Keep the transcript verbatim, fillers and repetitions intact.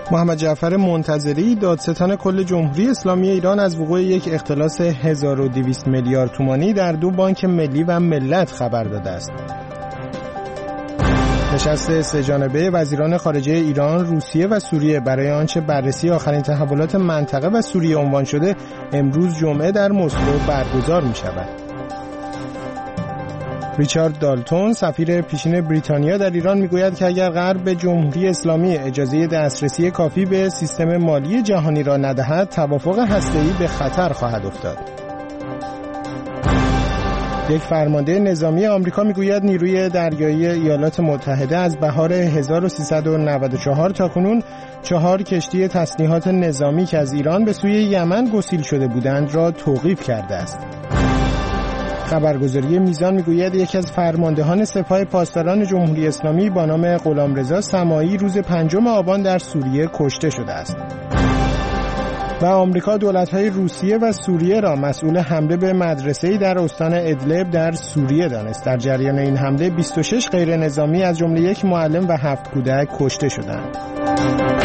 محمد جعفر منتظری، دادستان کل جمهوری اسلامی ایران، از وقوع یک اختلاس هزار و دویست میلیارد تومانی در دو بانک ملی و ملت خبر داده است. نشست سه جانبه وزیران خارجه ایران، روسیه و سوریه برای آنچه بررسی آخرین تحولات منطقه و سوریه عنوان شده امروز جمعه در مسکو برگزار می شود. ریچارد دالتون، سفیر پیشین بریتانیا در ایران، میگوید که اگر غرب به جمهوری اسلامی اجازه دسترسی کافی به سیستم مالی جهانی را ندهد، توافق هسته‌ای به خطر خواهد افتاد. یک فرمانده نظامی آمریکا میگوید نیروی دریایی ایالات متحده از بهار هزار و سیصد و نود و چهار تا کنون چهار کشتی تسلیحات نظامی که از ایران به سوی یمن گسیل شده بودند را توقیف کرده است. خبرگزاری میزان میگوید یکی از فرماندهان سپاه پاسداران جمهوری اسلامی با نام غلامرضا سماعی روز پنجم آبان در سوریه کشته شده است. و آمریکا دولت‌های روسیه و سوریه را مسئول حمله به مدرسه‌ای در استان ادلب در سوریه دانست. در جریان این حمله بیست و شش غیر نظامی از جمله یک معلم و هفت کودک کشته شدند.